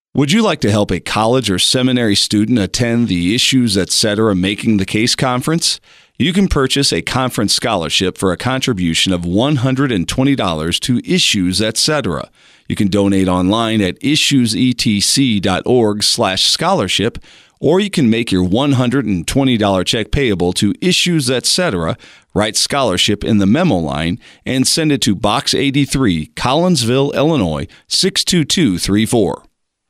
Would you like to help a college or seminary student attend the Issues Etc. Making the Case conference? You can purchase a conference scholarship for a contribution of $120 to Issues Etc. You can donate online at issuesetc.org/scholarship, or you can make your $120 check payable to Issues Etc., write scholarship in the memo line, and send it to Box 83, Collinsville, Illinois, 62234.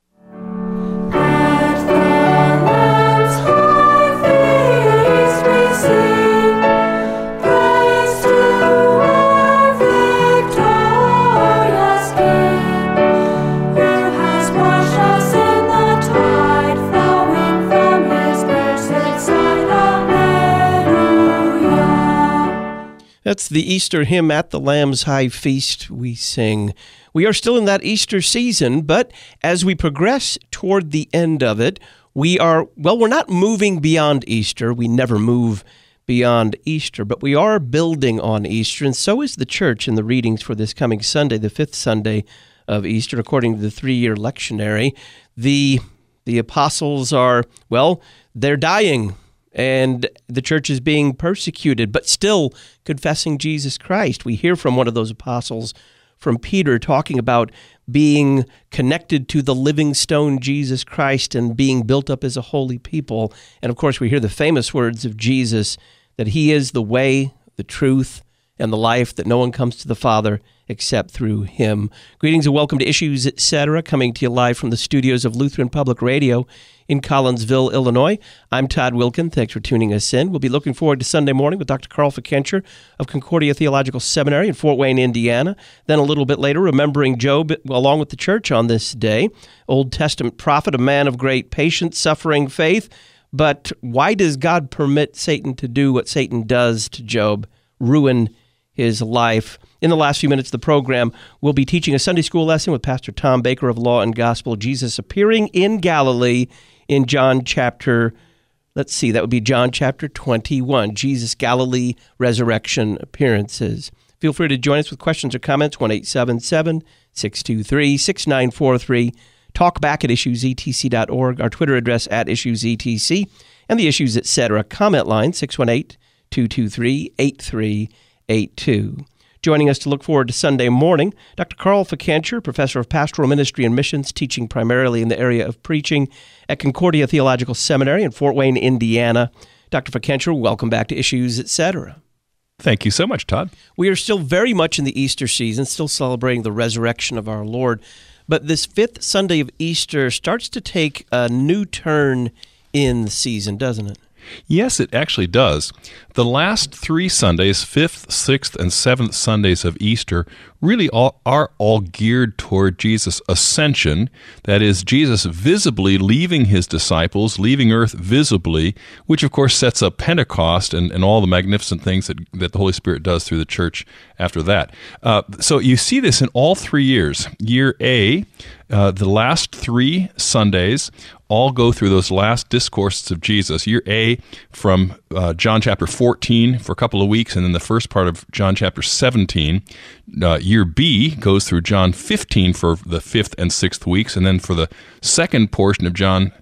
That's the Easter hymn, At the Lamb's High Feast, we sing. We are still in that Easter season, but as we progress toward the end of it, we're not moving beyond Easter. We never move beyond Easter, but we are building on Easter, and so is the church in the readings for this coming Sunday, the fifth Sunday of Easter, according to the three-year lectionary. The apostles are, they're dying, and the church is being persecuted, but still confessing Jesus Christ. We hear from one of those apostles, from Peter, talking about being connected to the living stone, Jesus Christ, and being built up as a holy people. And of course, we hear the famous words of Jesus, that he is the way, the truth, and the life, that no one comes to the Father except through him. Greetings and welcome to Issues Etc., coming to you live from the studios of Lutheran Public Radio in Collinsville, Illinois. I'm Todd Wilkin. Thanks for tuning us in. We'll be looking forward to Sunday morning with Dr. Carl Fikencher of Concordia Theological Seminary in Fort Wayne, Indiana. Then a little bit later, remembering Job along with the church on this day. Old Testament prophet, a man of great patience, suffering, faith. But why does God permit Satan to do what Satan does to Job, ruin his life? In the last few minutes of the program, we'll be teaching a Sunday school lesson with Pastor Tom Baker of Law and Gospel, Jesus appearing in Galilee in John chapter, that would be John chapter 21, Jesus Galilee resurrection appearances. Feel free to join us with questions or comments, 1-877-623-6943. Talk back at issuesetc.org, our Twitter address at issuesetc, and the Issues Etc. comment line, 618-223-8382. Joining us to look forward to Sunday morning, Dr. Carl Fikencher, professor of pastoral ministry and missions, teaching primarily in the area of preaching at Concordia Theological Seminary in Fort Wayne, Indiana. Dr. Fikencher, welcome back to Issues Etc. Thank you so much, Todd. We are still very much in the Easter season, still celebrating the resurrection of our Lord. But this fifth Sunday of Easter starts to take a new turn in the season, doesn't it? Yes, it actually does. The last three Sundays, 5th, 6th, and 7th Sundays of Easter, really are all geared toward Jesus' ascension. That is, Jesus visibly leaving his disciples, leaving earth visibly, which of course sets up Pentecost and all the magnificent things that the Holy Spirit does through the church after that. So you see this in all 3 years. Year A, the last 3 Sundays all go through those last discourses of Jesus. Year A from John chapter 14 for a couple of weeks, and then the first part of John chapter 17. Year B goes through John 15 for the 5th and 6th weeks, and then for the second portion of John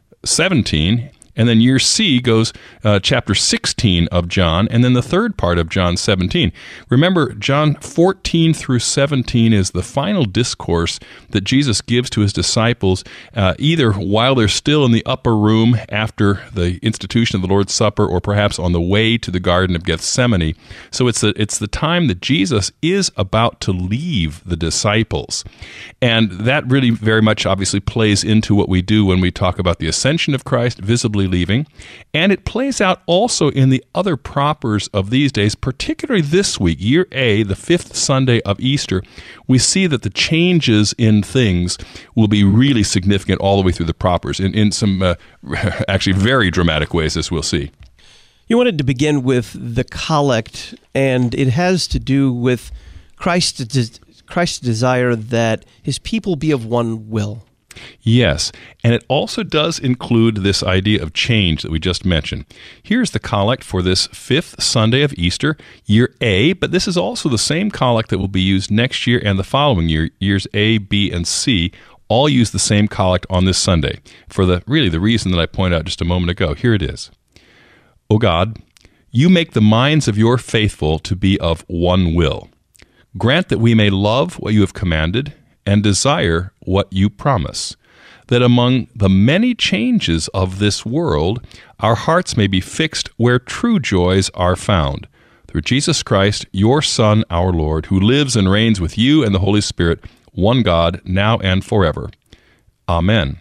17. And then year C goes chapter 16 of John, and then the third part of John 17. Remember, John 14 through 17 is the final discourse that Jesus gives to his disciples, either while they're still in the upper room after the institution of the Lord's Supper, or perhaps on the way to the Garden of Gethsemane. So it's the time that Jesus is about to leave the disciples. And that really very much obviously plays into what we do when we talk about the ascension of Christ, visibly leaving, and it plays out also in the other propers of these days, particularly this week, year A, the 5th Sunday of Easter. We see that the changes in things will be really significant all the way through the propers, in some actually very dramatic ways, as we'll see. You wanted to begin with the collect, and it has to do with Christ's desire that his people be of one will. Yes, and it also does include this idea of change that we just mentioned. Here's the collect for this 5th Sunday of Easter, year A, but this is also the same collect that will be used next year and the following year, years A, B, and C. all use the same collect on this Sunday for the reason that I pointed out just a moment ago. Here it is. O God, you make the minds of your faithful to be of one will. Grant that we may love what you have commanded and desire what you promise, that among the many changes of this world, our hearts may be fixed where true joys are found. Through Jesus Christ, your Son, our Lord, who lives and reigns with you and the Holy Spirit, one God, now and forever. Amen.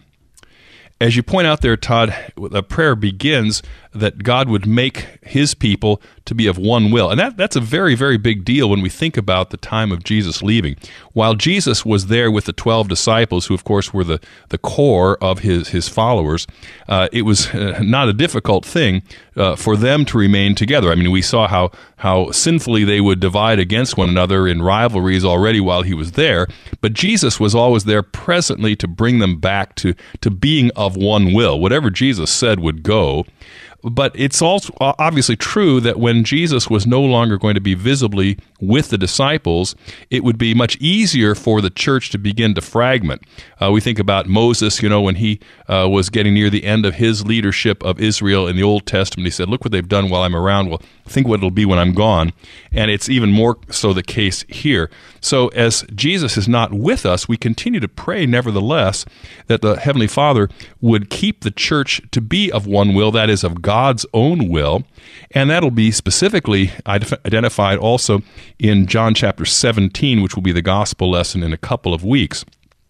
As you point out there, Todd, the prayer begins that God would make his people to be of one will. And that's a very, very big deal when we think about the time of Jesus leaving. While Jesus was there with the 12 disciples, who of course were the core of his followers, it was not a difficult thing for them to remain together. I mean, we saw how sinfully they would divide against one another in rivalries already while he was there, but Jesus was always there presently to bring them back to being of one will. Whatever Jesus said would go. But it's also obviously true that when Jesus was no longer going to be visibly with the disciples, it would be much easier for the church to begin to fragment. We think about Moses, when he was getting near the end of his leadership of Israel in the Old Testament. He said, look what they've done while I'm around. Well, think what it'll be when I'm gone. And it's even more so the case here. So as Jesus is not with us, we continue to pray, nevertheless, that the Heavenly Father would keep the church to be of one will, that is, of God's own will, and that'll be specifically identified also in John chapter 17, which will be the gospel lesson in a couple of weeks.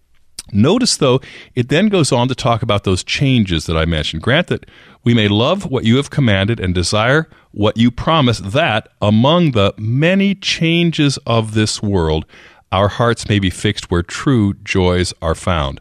Notice, though, it then goes on to talk about those changes that I mentioned. Grant that we may love what you have commanded and desire what you promise, that among the many changes of this world, our hearts may be fixed where true joys are found.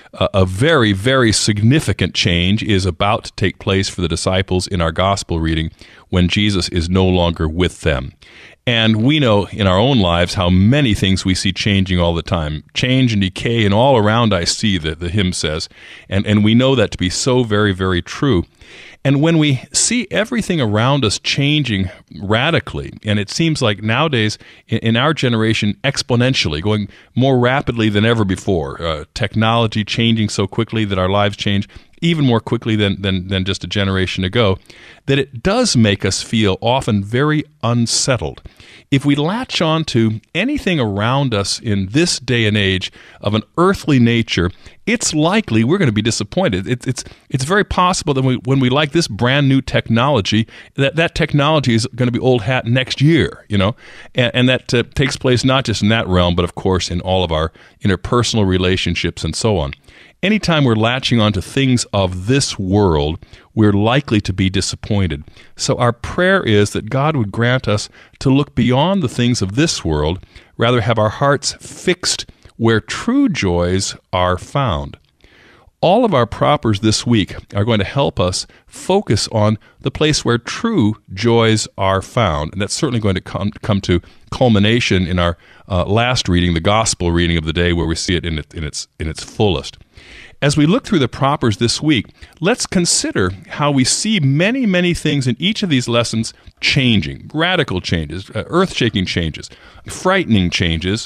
A very, very significant change is about to take place for the disciples in our gospel reading when Jesus is no longer with them. And we know in our own lives how many things we see changing all the time. Change and decay, and all around I see, the hymn says. And we know that to be so very, very true. And when we see everything around us changing radically, and it seems like nowadays in our generation exponentially, going more rapidly than ever before, technology changing so quickly that our lives change even more quickly than just a generation ago, that it does make us feel often very unsettled. If we latch on to anything around us in this day and age of an earthly nature, it's likely we're going to be disappointed. It's very possible that when we like this brand new technology, that technology is going to be old hat next year, and that takes place not just in that realm, but of course in all of our interpersonal relationships and so on. Anytime we're latching onto things of this world, we're likely to be disappointed. So our prayer is that God would grant us to look beyond the things of this world, rather have our hearts fixed where true joys are found. All of our propers this week are going to help us focus on the place where true joys are found. And that's certainly going to come to culmination in our last reading, the gospel reading of the day, where we see it in its fullest. As we look through the propers this week, let's consider how we see many, many things in each of these lessons changing, radical changes, earth-shaking changes, frightening changes,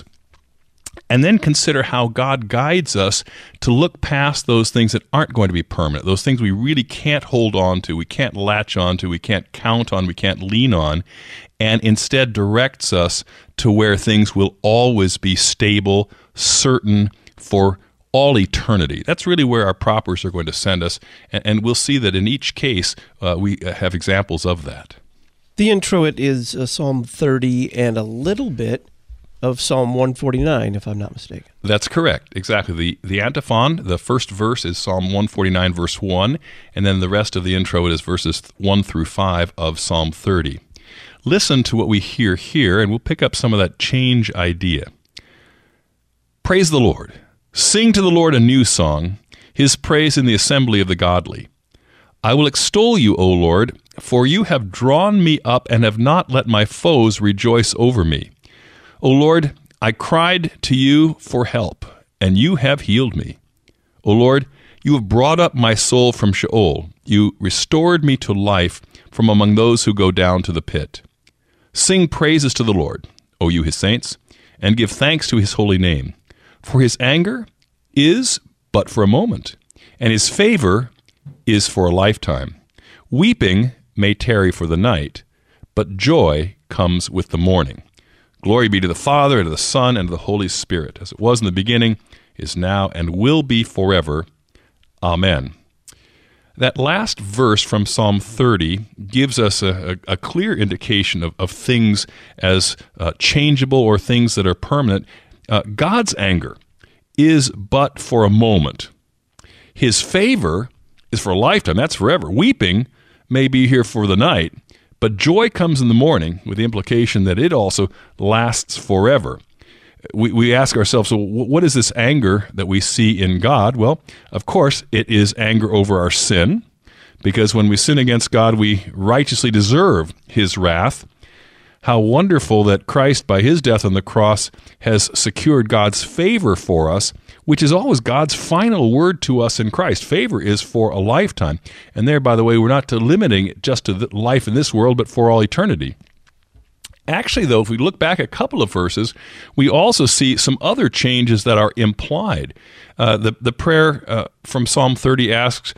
and then consider how God guides us to look past those things that aren't going to be permanent, those things we really can't hold on to, we can't latch on to, we can't count on, we can't lean on, and instead directs us to where things will always be stable, certain, for all eternity. That's really where our propers are going to send us, and we'll see that in each case we have examples of that. The introit is Psalm 30 and a little bit of Psalm 149, if I'm not mistaken. That's correct, exactly. The antiphon, the first verse is Psalm 149, verse 1, and then the rest of the introit is verses 1 through 5 of Psalm 30. Listen to what we hear here, and we'll pick up some of that change idea. Praise the Lord. Sing to the Lord a new song, his praise in the assembly of the godly. I will extol you, O Lord, for you have drawn me up and have not let my foes rejoice over me. O Lord, I cried to you for help, and you have healed me. O Lord, you have brought up my soul from Sheol. You restored me to life from among those who go down to the pit. Sing praises to the Lord, O you his saints, and give thanks to his holy name. For his anger is but for a moment, and his favor is for a lifetime. Weeping may tarry for the night, but joy comes with the morning. Glory be to the Father, and to the Son, and to the Holy Spirit, as it was in the beginning, is now, and will be forever. Amen. That last verse from Psalm 30 gives us a clear indication of things as changeable or things that are permanent. God's anger is but for a moment. His favor is for a lifetime. That's forever. Weeping may be here for the night, but joy comes in the morning, with the implication that it also lasts forever. We ask ourselves, so what is this anger that we see in God? Well, of course, it is anger over our sin, because when we sin against God, we righteously deserve his wrath. How wonderful that Christ, by his death on the cross, has secured God's favor for us, which is always God's final word to us in Christ. Favor is for a lifetime. And there, by the way, we're not limiting it just to life in this world, but for all eternity. Actually, though, if we look back a couple of verses, we also see some other changes that are implied. The prayer from Psalm 30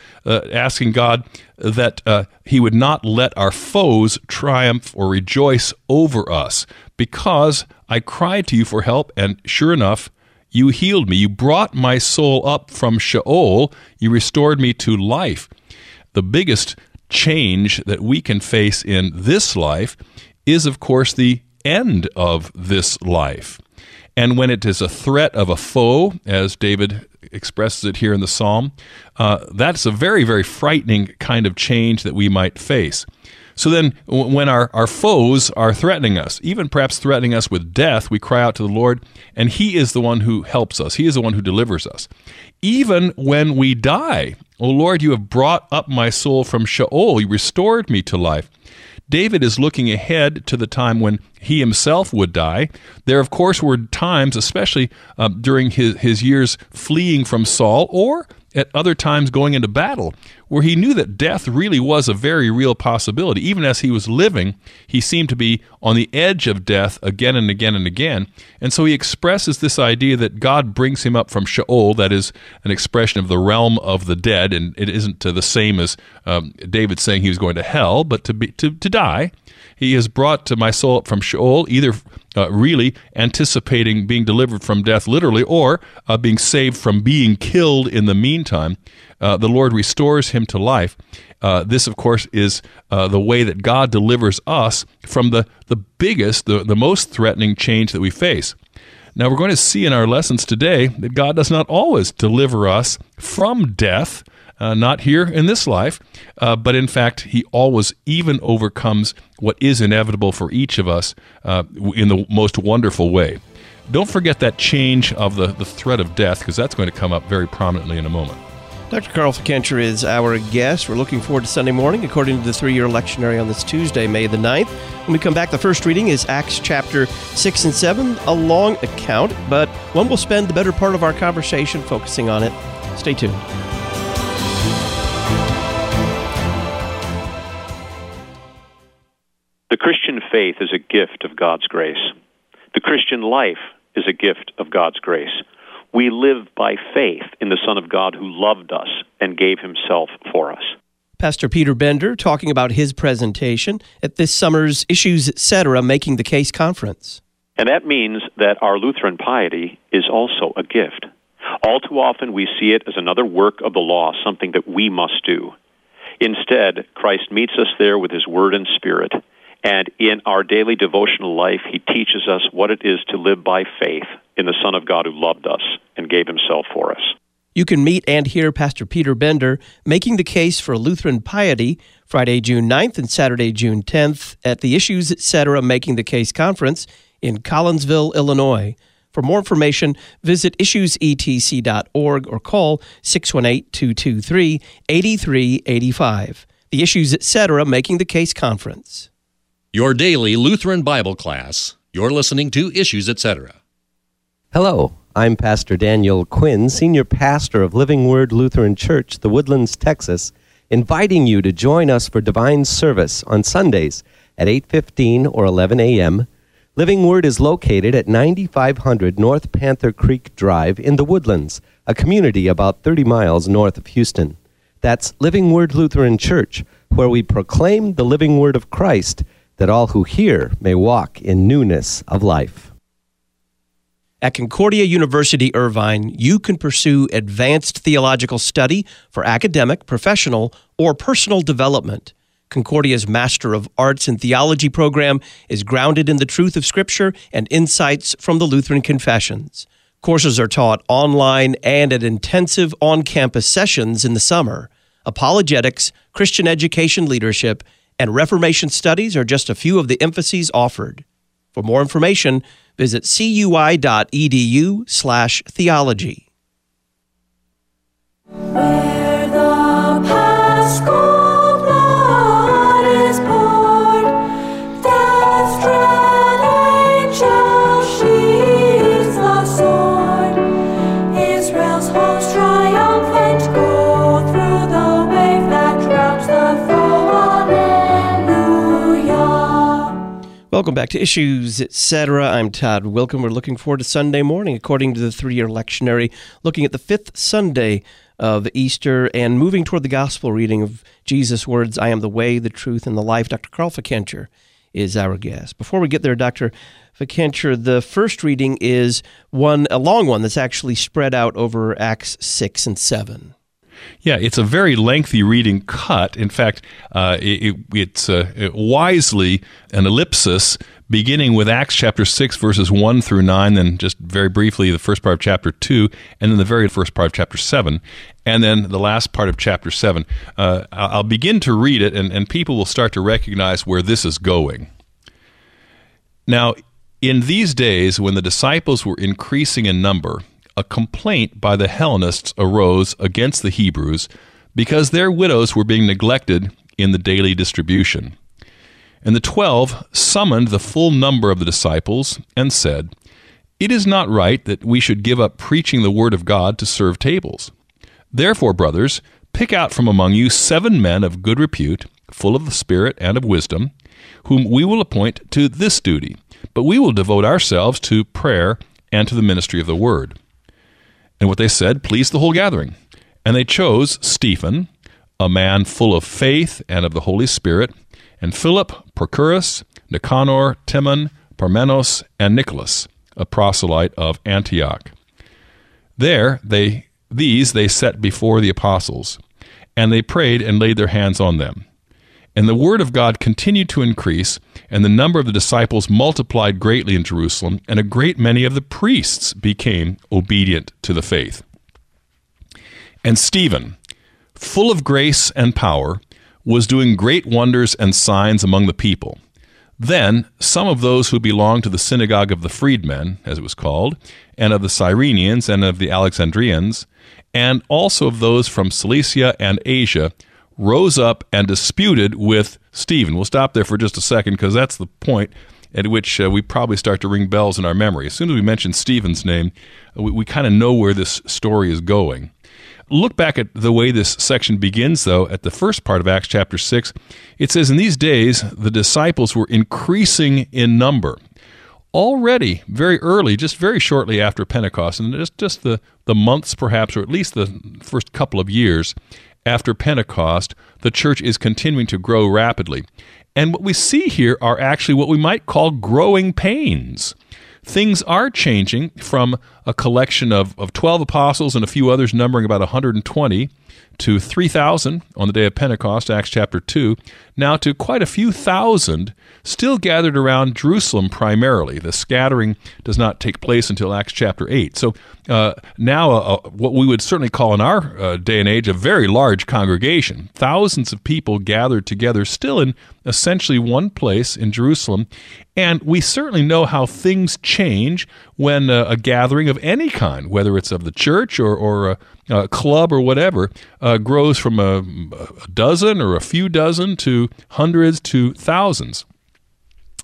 asking God that he would not let our foes triumph or rejoice over us, because I cried to you for help, and sure enough, you healed me. You brought my soul up from Sheol. You restored me to life. The biggest change that we can face in this life is, of course, the end of this life. And when it is a threat of a foe, as David expresses it here in the psalm, that's a very, very frightening kind of change that we might face. So then when our foes are threatening us, even perhaps threatening us with death, we cry out to the Lord, and he is the one who helps us. He is the one who delivers us. Even when we die, O Lord, you have brought up my soul from Sheol. You restored me to life. David is looking ahead to the time when he himself would die. There, of course, were times, especially during his years fleeing from Saul, or at other times going into battle, where he knew that death really was a very real possibility. Even as he was living, he seemed to be on the edge of death again and again and again. And so he expresses this idea that God brings him up from Sheol, that is an expression of the realm of the dead, and it isn't the same as David saying he was going to hell, but to die. He has brought to my soul up from Sheol, either really anticipating being delivered from death literally, or being saved from being killed in the meantime. The Lord restores him to life. This, of course, is the way that God delivers us from the biggest, the most threatening change that we face. Now, we're going to see in our lessons today that God does not always deliver us from death, not here in this life, but in fact, he always even overcomes what is inevitable for each of us in the most wonderful way. Don't forget that change of the threat of death, because that's going to come up very prominently in a moment. Dr. Carl Fikentra is our guest. We're looking forward to Sunday morning, according to the 3-year lectionary on this Tuesday, May the 9th. When we come back, the first reading is Acts chapter 6 and 7, a long account, but one we'll spend the better part of our conversation focusing on it. Stay tuned. The Christian faith is a gift of God's grace. The Christian life is a gift of God's grace. We live by faith in the Son of God who loved us and gave himself for us. Pastor Peter Bender talking about his presentation at this summer's Issues Etc. Making the Case conference. And that means that our Lutheran piety is also a gift. All too often we see it as another work of the law, something that we must do. Instead, Christ meets us there with his word and spirit. And in our daily devotional life, he teaches us what it is to live by faith in the Son of God who loved us and gave himself for us. You can meet and hear Pastor Peter Bender making the case for Lutheran piety Friday, June 9th and Saturday, June 10th at the Issues Etc. Making the Case conference in Collinsville, Illinois. For more information, visit issuesetc.org or call 618-223-8385. The Issues Etc. Making the Case conference. Your daily Lutheran Bible class. You're listening to Issues Etc. Hello, I'm Pastor Daniel Quinn, Senior Pastor of Living Word Lutheran Church, The Woodlands, Texas, inviting you to join us for divine service on Sundays at 8:15 or 11 a.m., Living Word is located at 9500 North Panther Creek Drive in The Woodlands, a community about 30 miles north of Houston. That's Living Word Lutheran Church, where we proclaim the living word of Christ, that all who hear may walk in newness of life. At Concordia University Irvine, you can pursue advanced theological study for academic, professional, or personal development. Concordia's Master of Arts in Theology program is grounded in the truth of Scripture and insights from the Lutheran Confessions. Courses are taught online and at intensive on-campus sessions in the summer. Apologetics, Christian education leadership, and Reformation studies are just a few of the emphases offered. For more information, visit cui.edu/theology. Where the Paschal blood is poured, death's dread angel sheathes the sword. Israel's host triumphant go through the wave that drowns the foe. Alleluia. Welcome back to Issues, Etc. I'm Todd Wilken. We're looking forward to Sunday morning, according to the 3-year lectionary, looking at the 5th Sunday of Easter and moving toward the gospel reading of Jesus' words, I am the way, the truth, and the life. Dr. Carl Fikentscher is our guest. Before we get there, Dr. Fikentscher, the first reading is a long one that's actually spread out over Acts 6 and 7. Yeah, it's a very lengthy reading cut. In fact, it's wisely an ellipsis beginning with Acts chapter 6, verses 1 through 9, then just very briefly the first part of chapter 2, and then the very first part of chapter 7, and then the last part of chapter 7. I'll begin to read it, and people will start to recognize where this is going. Now, in these days, when the disciples were increasing in number, a complaint by the Hellenists arose against the Hebrews because their widows were being neglected in the daily distribution. And the 12 summoned the full number of the disciples and said, "It is not right that we should give up preaching the word of God to serve tables. Therefore, brothers, pick out from among you 7 men of good repute, full of the Spirit and of wisdom, whom we will appoint to this duty, but we will devote ourselves to prayer and to the ministry of the word." And what they said pleased the whole gathering. And they chose Stephen, a man full of faith and of the Holy Spirit, and Philip, Prochorus, Nicanor, Timon, Parmenas, and Nicholas, a proselyte of Antioch. These they set before the apostles, and they prayed and laid their hands on them. And the word of God continued to increase, and the number of the disciples multiplied greatly in Jerusalem, and a great many of the priests became obedient to the faith. And Stephen, full of grace and power, was doing great wonders and signs among the people. Then some of those who belonged to the synagogue of the freedmen, as it was called, and of the Cyrenians and of the Alexandrians, and also of those from Cilicia and Asia, rose up and disputed with Stephen. We'll stop there for just a second because that's the point at which we probably start to ring bells in our memory. As soon as we mention Stephen's name, we kind of know where this story is going. Look back at the way this section begins, though, at the first part of Acts chapter 6. It says, "In these days the disciples were increasing in number." Already, very early, just very shortly after Pentecost, and just the months perhaps, or at least the first couple of years after Pentecost, the church is continuing to grow rapidly. And what we see here are actually what we might call growing pains. Things are changing from a collection of 12 apostles and a few others numbering about 120 to 3,000 on the day of Pentecost, Acts chapter 2, now to quite a few thousand still gathered around Jerusalem primarily. The scattering does not take place until Acts chapter 8. So now what we would certainly call in our day and age a very large congregation. Thousands of people gathered together still in essentially one place in Jerusalem. And we certainly know how things change when a gathering of any kind, whether it's of the church or a club or whatever, grows from a dozen or a few dozen to hundreds to thousands.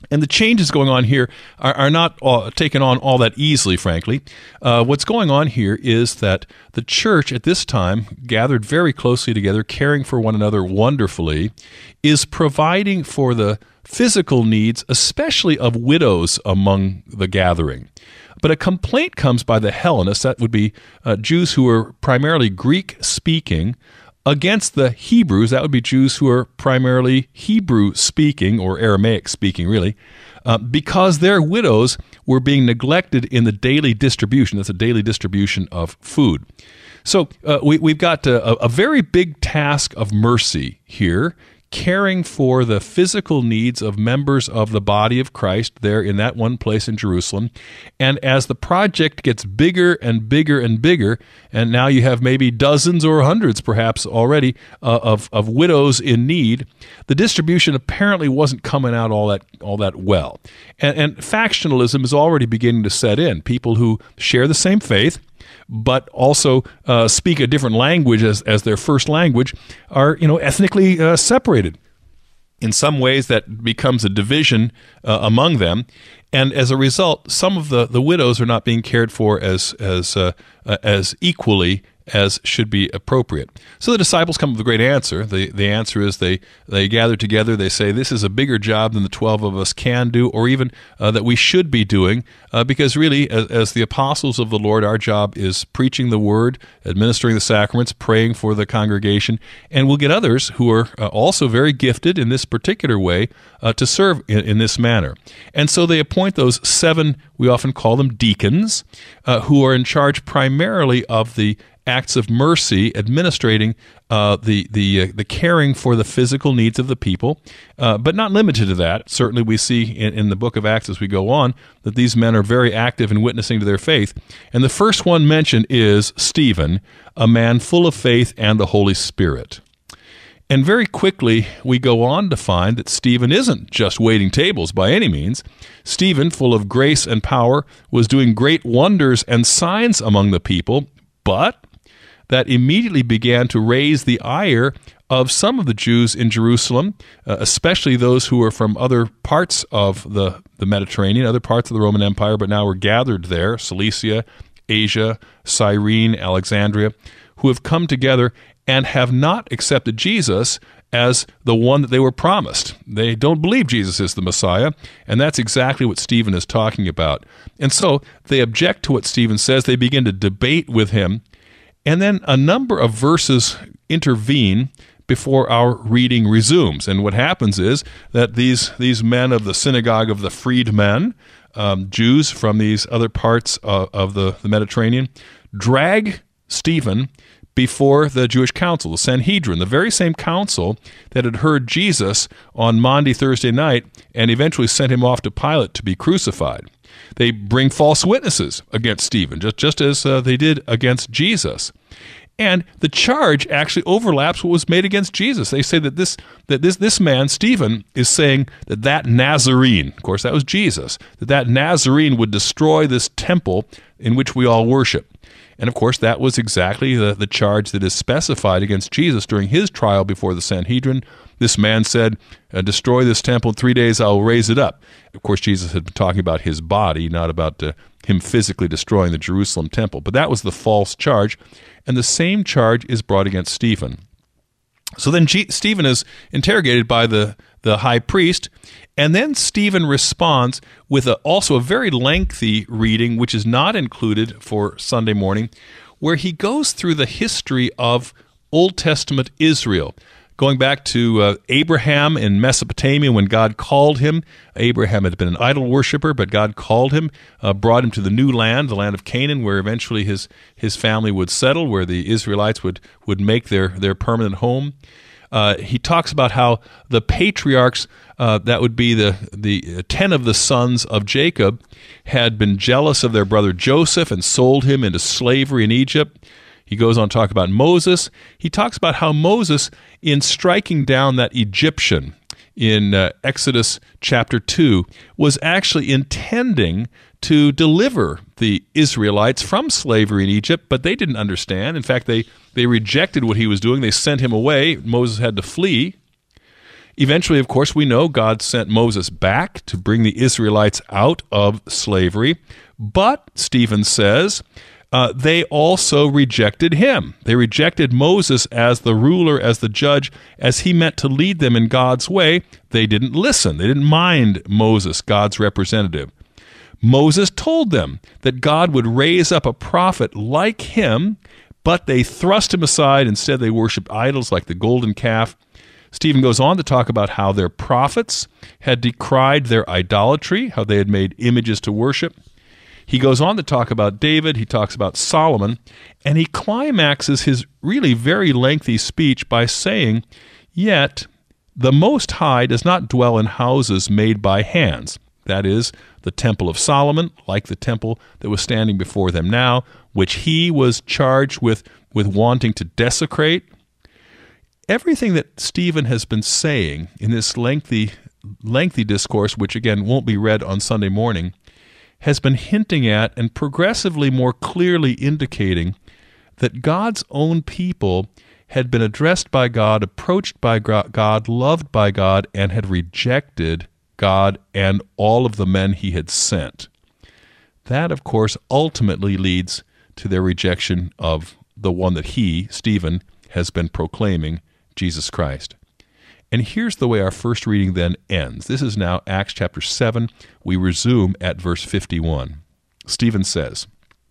And the changes going on here are not taken on all that easily, frankly. What's going on here is that the church at this time, gathered very closely together, caring for one another wonderfully, is providing for the physical needs, especially of widows among the gathering. But a complaint comes by the Hellenists, that would be Jews who are primarily Greek-speaking, against the Hebrews, that would be Jews who are primarily Hebrew-speaking, or Aramaic-speaking, really, because their widows were being neglected in the daily distribution. That's a daily distribution of food. So we've got a very big task of mercy here, caring for the physical needs of members of the body of Christ there in that one place in Jerusalem. And as the project gets bigger and bigger and bigger, and now you have maybe dozens or hundreds perhaps already of widows in need, the distribution apparently wasn't coming out all that well. And factionalism is already beginning to set in. People who share the same faith, but also speak a different language as their first language, are ethnically separated. In some ways, that becomes a division among them, and as a result, some of the widows are not being cared for as equally as should be appropriate. So the disciples come up with a great answer. The answer is they gather together, they say, this is a bigger job than the 12 of us can do, or even that we should be doing, because really, as the apostles of the Lord, our job is preaching the word, administering the sacraments, praying for the congregation, and we'll get others who are also very gifted in this particular way to serve in this manner. And so they appoint those 7, we often call them deacons, who are in charge primarily of the acts of mercy, administrating the caring for the physical needs of the people, but not limited to that. Certainly we see in the book of Acts as we go on that these men are very active in witnessing to their faith. And the first one mentioned is Stephen, a man full of faith and the Holy Spirit. And very quickly, we go on to find that Stephen isn't just waiting tables by any means. Stephen, full of grace and power, was doing great wonders and signs among the people, but that immediately began to raise the ire of some of the Jews in Jerusalem, especially those who were from other parts of the Mediterranean, other parts of the Roman Empire, but now were gathered there, Cilicia, Asia, Cyrene, Alexandria, who have come together and have not accepted Jesus as the one that they were promised. They don't believe Jesus is the Messiah, and that's exactly what Stephen is talking about. And so they object to what Stephen says. They begin to debate with him, and then a number of verses intervene before our reading resumes. And what happens is that these men of the synagogue of the freedmen, Jews from these other parts of the Mediterranean, drag Stephen before the Jewish council, the Sanhedrin, the very same council that had heard Jesus on Maundy Thursday night and eventually sent him off to Pilate to be crucified. They bring false witnesses against Stephen, just as they did against Jesus. And the charge actually overlaps what was made against Jesus. They say that this man, Stephen, is saying that Nazarene, of course that was Jesus, that Nazarene would destroy this temple in which we all worship. And of course that was exactly the charge that is specified against Jesus during his trial before the Sanhedrin. This man said, destroy this temple, in 3 days I will raise it up. Of course, Jesus had been talking about his body, not about him physically destroying the Jerusalem temple. But that was the false charge, and the same charge is brought against Stephen. So then Stephen is interrogated by the high priest, and then Stephen responds with also a very lengthy reading, which is not included for Sunday morning, where he goes through the history of Old Testament Israel, going back to Abraham in Mesopotamia when God called him. Abraham had been an idol worshiper, but God called him, brought him to the new land, the land of Canaan, where eventually his family would settle, where the Israelites would make their permanent home. He talks about how the patriarchs, that would be the 10 of the sons of Jacob, had been jealous of their brother Joseph and sold him into slavery in Egypt. He goes on to talk about Moses. He talks about how Moses, in striking down that Egyptian in Exodus chapter 2, was actually intending to deliver the Israelites from slavery in Egypt, but they didn't understand. In fact, they rejected what he was doing. They sent him away. Moses had to flee. Eventually, of course, we know God sent Moses back to bring the Israelites out of slavery. But, Stephen says, they also rejected him. They rejected Moses as the ruler, as the judge, as he meant to lead them in God's way. They didn't listen. They didn't mind Moses, God's representative. Moses told them that God would raise up a prophet like him, but they thrust him aside. Instead, they worshiped idols like the golden calf. Stephen goes on to talk about how their prophets had decried their idolatry, how they had made images to worship. He goes on to talk about David, he talks about Solomon, and he climaxes his really very lengthy speech by saying, "Yet the Most High does not dwell in houses made by hands." That is, the Temple of Solomon, like the temple that was standing before them now, which he was charged with wanting to desecrate. Everything that Stephen has been saying in this lengthy discourse, which again won't be read on Sunday morning, has been hinting at and progressively more clearly indicating that God's own people had been addressed by God, approached by God, loved by God, and had rejected God and all of the men he had sent. That, of course, ultimately leads to their rejection of the one that he, Stephen, has been proclaiming, Jesus Christ. And here's the way our first reading then ends. This is now Acts chapter 7. We resume at verse 51. Stephen says,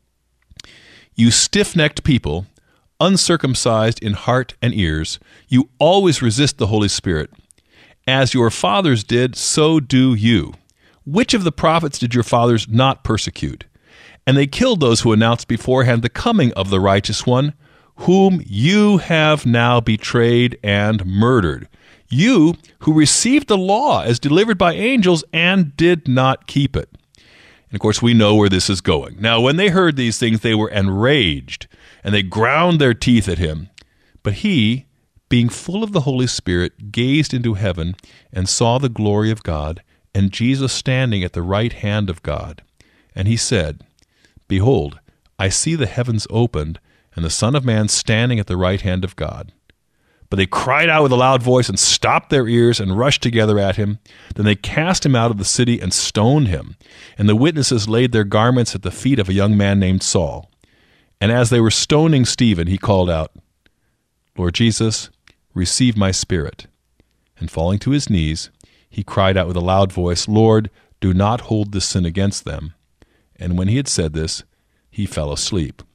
"You stiff-necked people, uncircumcised in heart and ears, you always resist the Holy Spirit. As your fathers did, so do you. Which of the prophets did your fathers not persecute? And they killed those who announced beforehand the coming of the righteous one, whom you have now betrayed and murdered. You who received the law as delivered by angels and did not keep it." And of course, we know where this is going. Now, when they heard these things, they were enraged, and they ground their teeth at him. But he, being full of the Holy Spirit, gazed into heaven and saw the glory of God, and Jesus standing at the right hand of God. And he said, "Behold, I see the heavens opened, and the Son of Man standing at the right hand of God." But they cried out with a loud voice and stopped their ears and rushed together at him. Then they cast him out of the city and stoned him. And the witnesses laid their garments at the feet of a young man named Saul. And as they were stoning Stephen, he called out, "Lord Jesus, receive my spirit." And falling to his knees, he cried out with a loud voice, "Lord, do not hold this sin against them." And when he had said this, he fell asleep.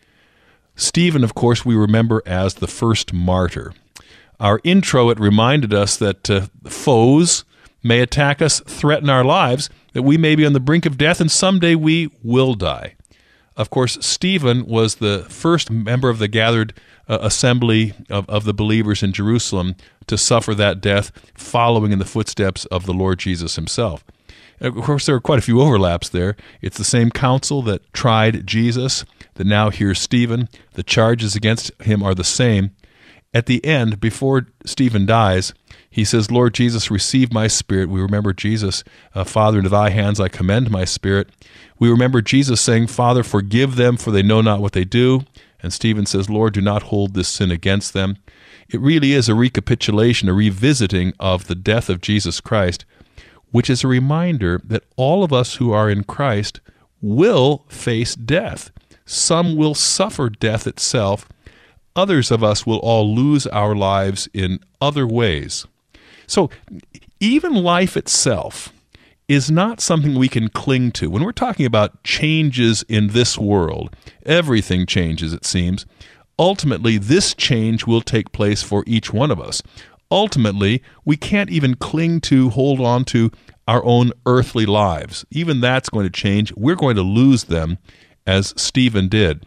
Stephen, of course, we remember as the first martyr. Our intro, it reminded us that foes may attack us, threaten our lives, that we may be on the brink of death, and someday we will die. Of course, Stephen was the first member of the gathered assembly of the believers in Jerusalem to suffer that death, following in the footsteps of the Lord Jesus himself. Of course, there are quite a few overlaps there. It's the same council that tried Jesus that now hears Stephen. The charges against him are the same. At the end, before Stephen dies, he says, "Lord Jesus, receive my spirit." We remember Jesus, "Father, into thy hands I commend my spirit." We remember Jesus saying, "Father, forgive them, for they know not what they do." And Stephen says, "Lord, do not hold this sin against them." It really is a recapitulation, a revisiting of the death of Jesus Christ, which is a reminder that all of us who are in Christ will face death. Some will suffer death itself. Others of us will all lose our lives in other ways. So even life itself is not something we can cling to. When we're talking about changes in this world, everything changes, it seems. Ultimately, this change will take place for each one of us. Ultimately, we can't even hold on to our own earthly lives. Even that's going to change. We're going to lose them, as Stephen did.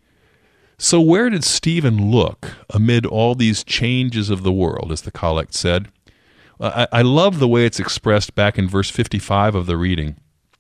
So where did Stephen look amid all these changes of the world, as the collect said? I love the way it's expressed back in verse 55 of the reading.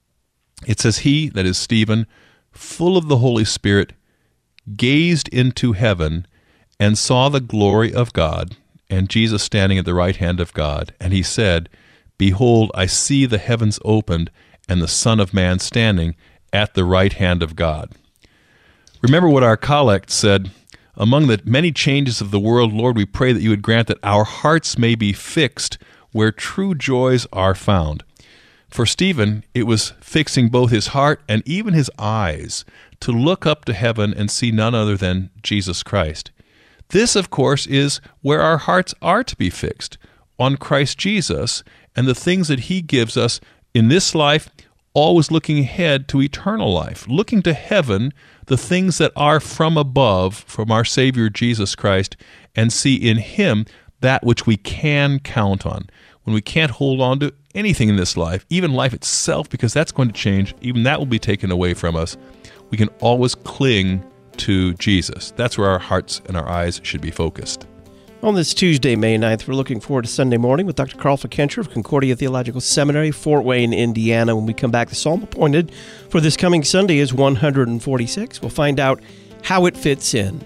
It says, "He," that is Stephen, "full of the Holy Spirit, gazed into heaven and saw the glory of God, and Jesus standing at the right hand of God. And he said, Behold, I see the heavens opened, and the Son of Man standing at the right hand of God." Remember what our collect said, "Among the many changes of the world, Lord, we pray that you would grant that our hearts may be fixed where true joys are found. For Stephen, it was fixing both his heart and even his eyes to look up to heaven and see none other than Jesus Christ. This, of course, is where our hearts are to be fixed, on Christ Jesus and the things that he gives us in this life, always looking ahead to eternal life, looking to heaven, the things that are from above, from our Savior Jesus Christ, and see in him that which we can count on. When we can't hold on to anything in this life, even life itself, because that's going to change, even that will be taken away from us, we can always cling to Jesus. That's where our hearts and our eyes should be focused. On this Tuesday, May 9th, we're looking forward to Sunday morning with Dr. Carl Fikentra of Concordia Theological Seminary, Fort Wayne, Indiana. When we come back, the psalm appointed for this coming Sunday is 146. We'll find out how it fits in.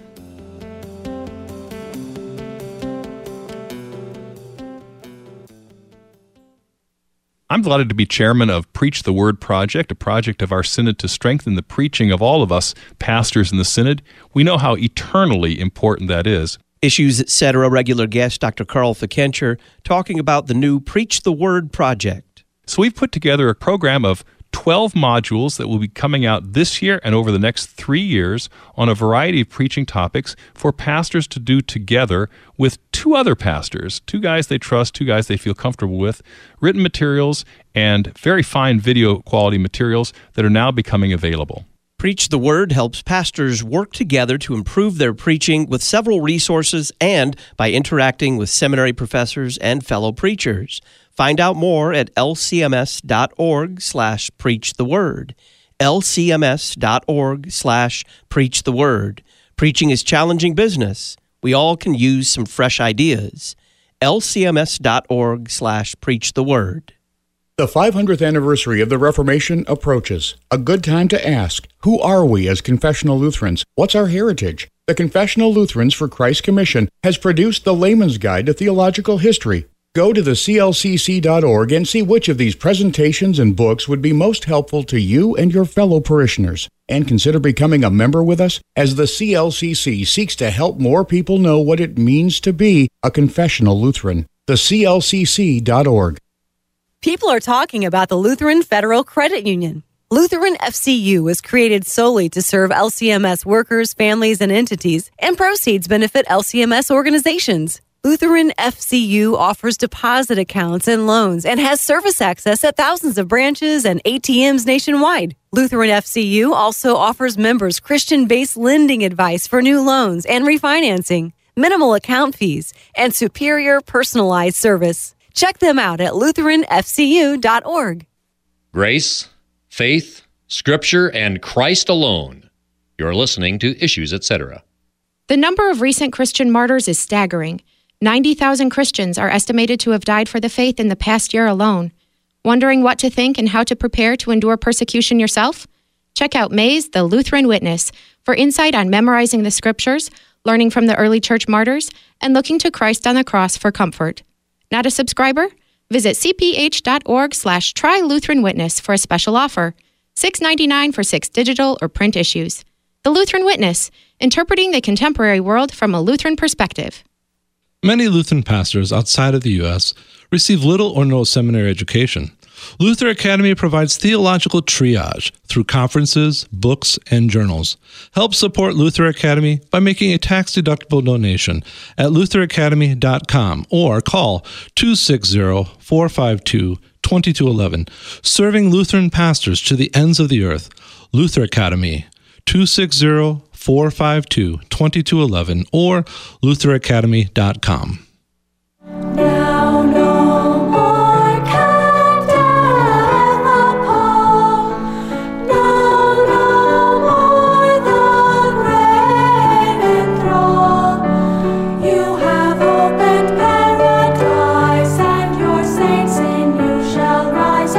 I'm delighted to be chairman of Preach the Word Project, a project of our synod to strengthen the preaching of all of us pastors in the synod. We know how eternally important that is. Issues, Etc. regular guest Dr. Carl Fikentra talking about the new Preach the Word project. So we've put together a program of 12 modules that will be coming out this year and over the next 3 years on a variety of preaching topics for pastors to do together with two other pastors, two guys they trust, two guys they feel comfortable with, written materials and very fine video quality materials that are now becoming available. Preach the Word helps pastors work together to improve their preaching with several resources and by interacting with seminary professors and fellow preachers. Find out more at lcms.org/preachtheword. lcms.org/preachtheword. Preaching is challenging business. We all can use some fresh ideas. lcms.org/preachtheword. The 500th anniversary of the Reformation approaches. A good time to ask, who are we as confessional Lutherans? What's our heritage? The Confessional Lutherans for Christ's Commission has produced the Layman's Guide to Theological History. Go to the clcc.org and see which of these presentations and books would be most helpful to you and your fellow parishioners. And consider becoming a member with us as the CLCC seeks to help more people know what it means to be a confessional Lutheran. The clcc.org. People are talking about the Lutheran Federal Credit Union. Lutheran FCU was created solely to serve LCMS workers, families, and entities, and proceeds benefit LCMS organizations. Lutheran FCU offers deposit accounts and loans and has service access at thousands of branches and ATMs nationwide. Lutheran FCU also offers members Christian-based lending advice for new loans and refinancing, minimal account fees, and superior personalized service. Check them out at lutheranfcu.org. Grace, faith, Scripture, and Christ alone. You're listening to Issues, Etc. The number of recent Christian martyrs is staggering. 90,000 Christians are estimated to have died for the faith in the past year alone. Wondering what to think and how to prepare to endure persecution yourself? Check out May's The Lutheran Witness for insight on memorizing the Scriptures, learning from the early church martyrs, and looking to Christ on the cross for comfort. Not a subscriber? Visit cph.org/try-Lutheran-Witness for a special offer. $6.99 for 6 digital or print issues. The Lutheran Witness, interpreting the contemporary world from a Lutheran perspective. Many Lutheran pastors outside of the U.S. receive little or no seminary education. Luther Academy provides theological triage through conferences, books, and journals. Help support Luther Academy by making a tax-deductible donation at lutheracademy.com or call 260-452-2211. Serving Lutheran pastors to the ends of the earth. Luther Academy, 260-452-2211 or lutheracademy.com. Now no more can death appall. Now no more the grave enthrall. You have opened paradise, and your saints in you shall rise.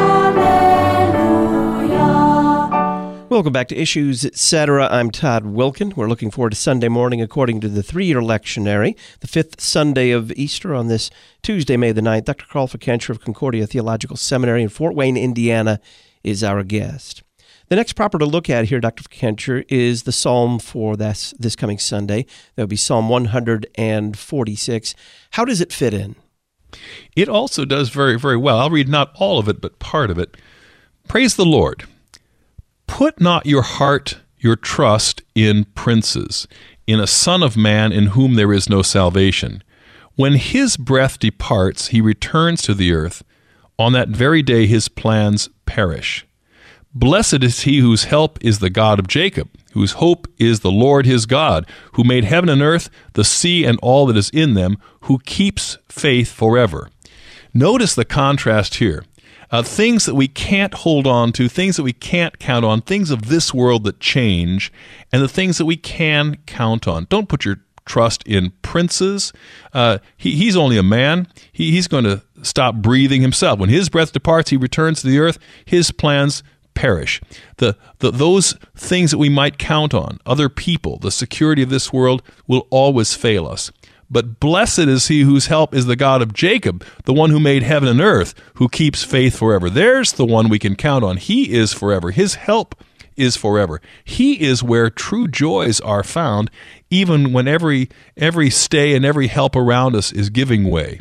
Alleluia. Welcome back to Issues, Etc. I'm Todd Wilkin. We're looking forward to Sunday morning according to the 3-year lectionary, the 5th Sunday of Easter on this Tuesday, May the 9th. Dr. Carl Fikentra of Concordia Theological Seminary in Fort Wayne, Indiana, is our guest. The next proper to look at here, Dr. Fikentra, is the psalm for this coming Sunday. That would be Psalm 146. How does it fit in? It also does very, very well. I'll read not all of it, but part of it. Praise the Lord. Put not your heart, your trust in princes, in a son of man in whom there is no salvation. When his breath departs, he returns to the earth. On that very day his plans perish. Blessed is he whose help is the God of Jacob, whose hope is the Lord his God, who made heaven and earth, the sea and all that is in them, who keeps faith forever. Notice the contrast here. Things that we can't hold on to, things that we can't count on, things of this world that change, and the things that we can count on. Don't put your trust in princes. He's only a man. He's going to stop breathing himself. When his breath departs, he returns to the earth. His plans perish. Those things that we might count on, other people, the security of this world, will always fail us. But blessed is he whose help is the God of Jacob, the one who made heaven and earth, who keeps faith forever. There's the one we can count on. He is forever. His help is forever. He is where true joys are found, even when every stay and every help around us is giving way.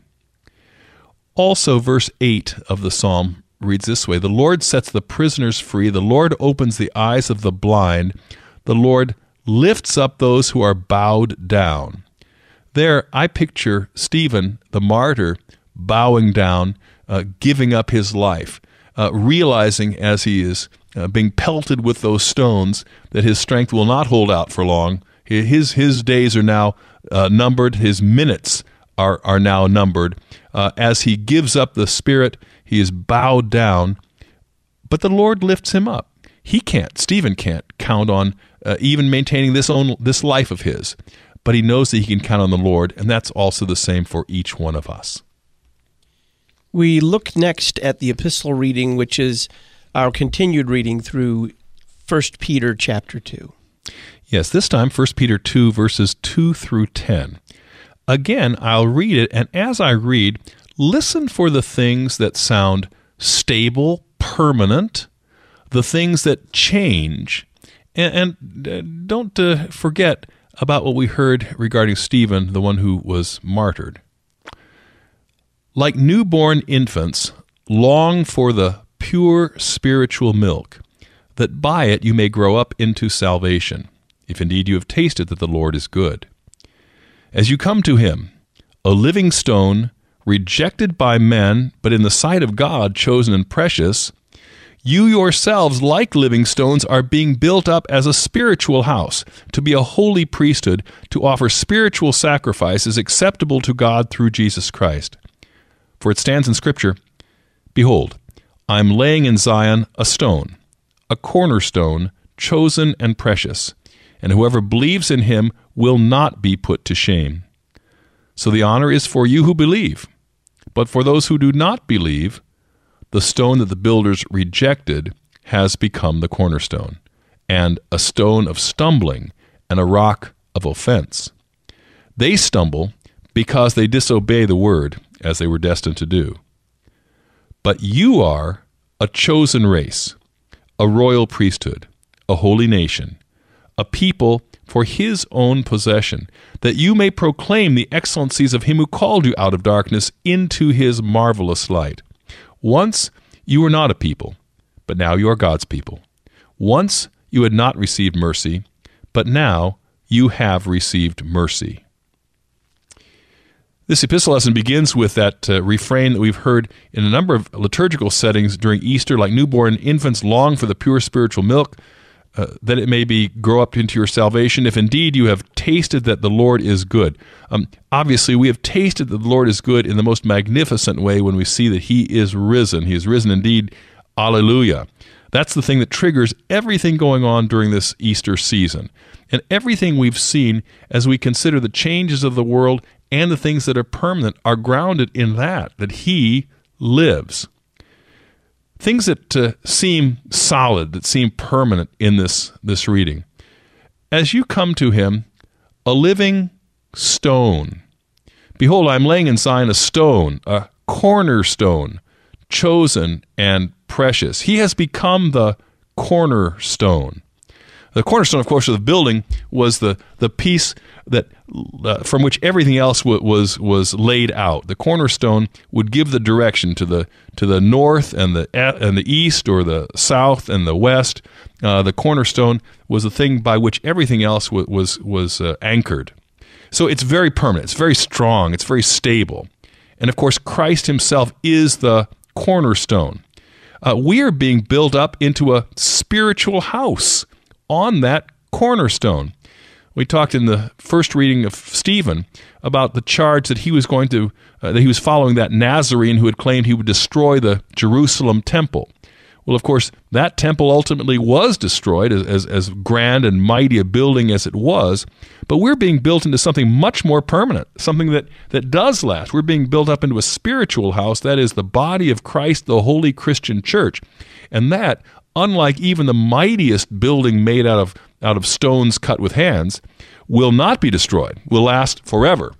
Also, verse 8 of the psalm reads this way: The Lord sets the prisoners free. The Lord opens the eyes of the blind. The Lord lifts up those who are bowed down. There, I picture Stephen, the martyr, bowing down, giving up his life, realizing as he is being pelted with those stones that his strength will not hold out for long. His days are now numbered. His minutes are now numbered. As he gives up the spirit, he is bowed down, but the Lord lifts him up. Stephen can't count on even maintaining this life of his. But he knows that he can count on the Lord, and that's also the same for each one of us. We look next at the epistle reading, which is our continued reading through 1 Peter chapter 2. Yes, this time 1 Peter 2, verses 2 through 10. Again, I'll read it, and as I read, listen for the things that sound stable, permanent, the things that change, and don't forget about what we heard regarding Stephen, the one who was martyred. Like newborn infants, long for the pure spiritual milk, that by it you may grow up into salvation, if indeed you have tasted that the Lord is good. As you come to him, a living stone, rejected by men, but in the sight of God chosen and precious, you yourselves, like living stones, are being built up as a spiritual house, to be a holy priesthood, to offer spiritual sacrifices acceptable to God through Jesus Christ. For it stands in Scripture, Behold, I am laying in Zion a stone, a cornerstone, chosen and precious, and whoever believes in him will not be put to shame. So the honor is for you who believe, but for those who do not believe, the stone that the builders rejected has become the cornerstone, and a stone of stumbling and a rock of offense. They stumble because they disobey the word, as they were destined to do. But you are a chosen race, a royal priesthood, a holy nation, a people for his own possession, that you may proclaim the excellencies of him who called you out of darkness into his marvelous light. Once you were not a people, but now you are God's people. Once you had not received mercy, but now you have received mercy. This epistle lesson begins with that refrain that we've heard in a number of liturgical settings during Easter, like newborn infants long for the pure spiritual milk, that it may be grow up into your salvation, if indeed you have tasted that the Lord is good. Obviously, we have tasted that the Lord is good in the most magnificent way when we see that he is risen. He is risen indeed. Alleluia. That's the thing that triggers everything going on during this Easter season. And everything we've seen as we consider the changes of the world and the things that are permanent are grounded in that he lives. Things that seem solid, that seem permanent in this reading. As you come to him, a living stone. Behold, I am laying in Zion a stone, a cornerstone, chosen and precious. He has become the cornerstone. The cornerstone, of course, of the building was the piece that from which everything else was laid out. The cornerstone would give the direction to the north and the east, or the south and the west. The cornerstone was the thing by which everything else was anchored. So it's very permanent. It's very strong. It's very stable. And of course, Christ himself is the cornerstone. We are being built up into a spiritual house on that cornerstone. We talked in the first reading of Stephen about the charge that he was that he was following that Nazarene who had claimed he would destroy the Jerusalem temple. Well, of course, that temple ultimately was destroyed, as grand and mighty a building as it was, but we're being built into something much more permanent, something that does last. We're being built up into a spiritual house, that is the body of Christ, the holy Christian church. And that, unlike even the mightiest building made out of stones cut with hands, will not be destroyed, will last forever.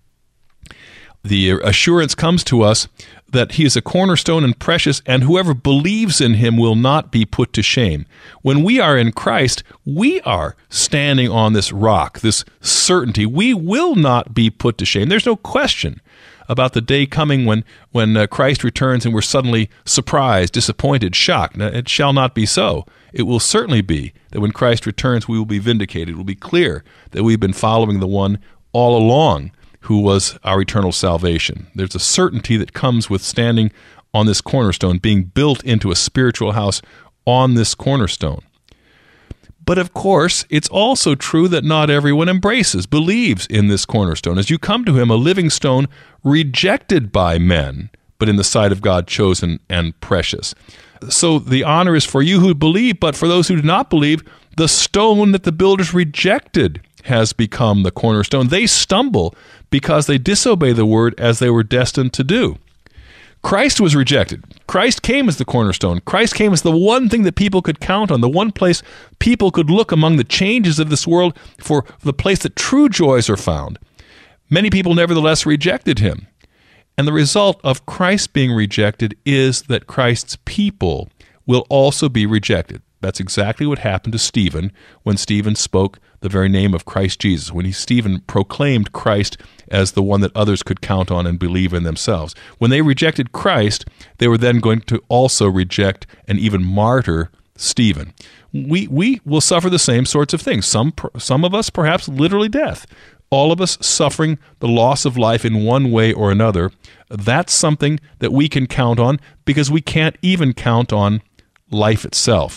The assurance comes to us that he is a cornerstone and precious, and whoever believes in him will not be put to shame. When we are in Christ, we are standing on this rock, this certainty. We will not be put to shame. There's no question about the day coming when Christ returns and we're suddenly surprised, disappointed, shocked. Now, it shall not be so. It will certainly be that when Christ returns, we will be vindicated. It will be clear that we've been following the one all along who was our eternal salvation. There's a certainty that comes with standing on this cornerstone, being built into a spiritual house on this cornerstone. But of course, it's also true that not everyone believes in this cornerstone. As you come to him, a living stone rejected by men, but in the sight of God chosen and precious. So the honor is for you who believe, but for those who do not believe, the stone that the builders rejected has become the cornerstone. They stumble because they disobey the word as they were destined to do. Christ was rejected. Christ came as the cornerstone. Christ came as the one thing that people could count on, the one place people could look among the changes of this world for the place that true joys are found. Many people nevertheless rejected him. And the result of Christ being rejected is that Christ's people will also be rejected. That's exactly what happened to Stephen when Stephen spoke the very name of Christ Jesus, when Stephen proclaimed Christ as the one that others could count on and believe in themselves. When they rejected Christ, they were then going to also reject and even martyr Stephen. We will suffer the same sorts of things. Some of us perhaps literally death. All of us suffering the loss of life in one way or another. That's something that we can count on because we can't even count on life itself.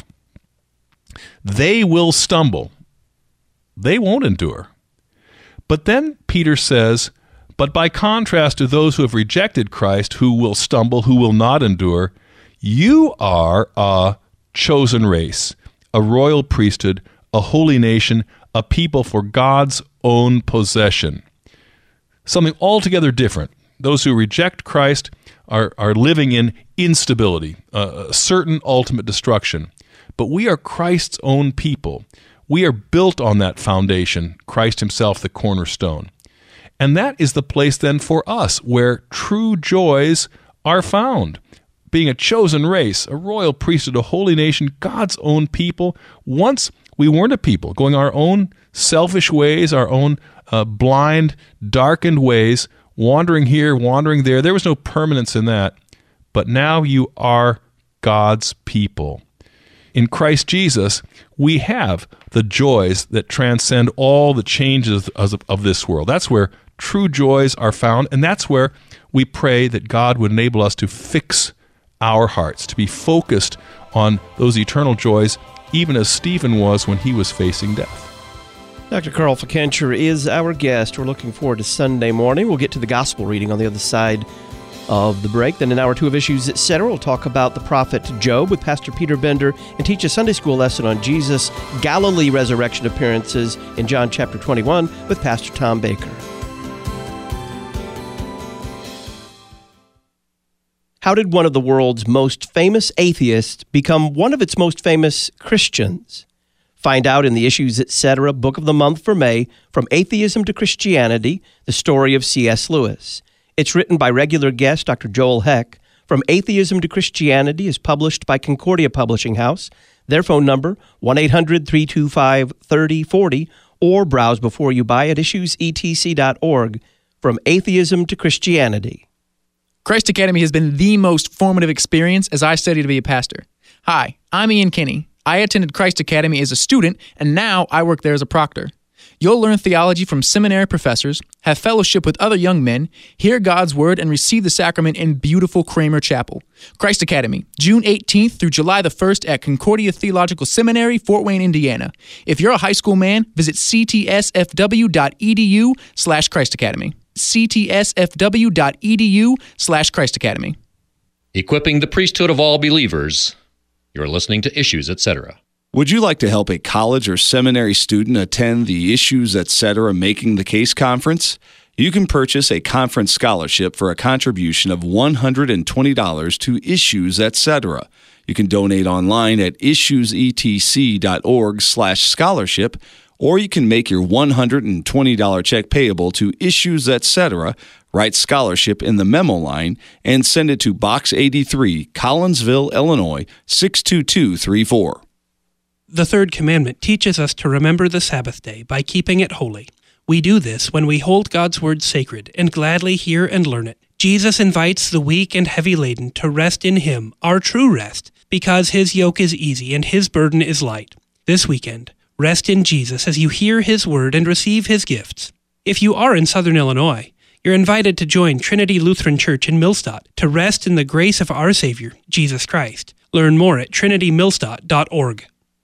They will stumble. They won't endure. But then Peter says, but by contrast to those who have rejected Christ, who will stumble, who will not endure, you are a chosen race, a royal priesthood, a holy nation, a people for God's own possession. Something altogether different. Those who reject Christ are living in instability, a certain ultimate destruction. But we are Christ's own people. We are built on that foundation, Christ himself, the cornerstone. And that is the place then for us where true joys are found. Being a chosen race, a royal priesthood, a holy nation, God's own people. Once we weren't a people, going our own selfish ways, our own blind, darkened ways, wandering here, wandering there. There was no permanence in that. But now you are God's people. In Christ Jesus, we have the joys that transcend all the changes of this world. That's where true joys are found, and that's where we pray that God would enable us to fix our hearts, to be focused on those eternal joys, even as Stephen was when he was facing death. Dr. Carl Fickenscher is our guest. We're looking forward to Sunday morning. We'll get to the gospel reading on the other side of the break. Then in Hour 2 of Issues, etc., we'll talk about the prophet Job with Pastor Peter Bender and teach a Sunday school lesson on Jesus' Galilee resurrection appearances in John chapter 21 with Pastor Tom Baker. How did one of the world's most famous atheists become one of its most famous Christians? Find out in the Issues, etc. Book of the Month for May, From Atheism to Christianity, the story of C.S. Lewis. It's written by regular guest Dr. Joel Heck. From Atheism to Christianity is published by Concordia Publishing House. Their phone number, 1-800-325-3040, or browse before you buy at issuesetc.org. From atheism to Christianity. Christ Academy has been the most formative experience as I study to be a pastor. Hi, I'm Ian Kinney. I attended Christ Academy as a student, and now I work there as a proctor. You'll learn theology from seminary professors, have fellowship with other young men, hear God's Word, and receive the sacrament in beautiful Kramer Chapel. Christ Academy, June 18th through July the 1st at Concordia Theological Seminary, Fort Wayne, Indiana. If you're a high school man, visit ctsfw.edu/Christ Academy. ctsfw.edu/Christ Academy. Equipping the priesthood of all believers. You're listening to Issues, Etc. Would you like to help a college or seminary student attend the Issues, Etc. Making the Case conference? You can purchase a conference scholarship for a contribution of $120 to Issues, Etc. You can donate online at issuesetc.org/scholarship, or you can make your $120 check payable to Issues, Etc., write scholarship in the memo line, and send it to Box 83, Collinsville, Illinois, 62234. The third commandment teaches us to remember the Sabbath day by keeping it holy. We do this when we hold God's word sacred and gladly hear and learn it. Jesus invites the weak and heavy laden to rest in Him, our true rest, because His yoke is easy and His burden is light. This weekend, rest in Jesus as you hear His word and receive His gifts. If you are in Southern Illinois, you're invited to join Trinity Lutheran Church in Millstadt to rest in the grace of our Savior, Jesus Christ. Learn more at trinitymillstadt.org.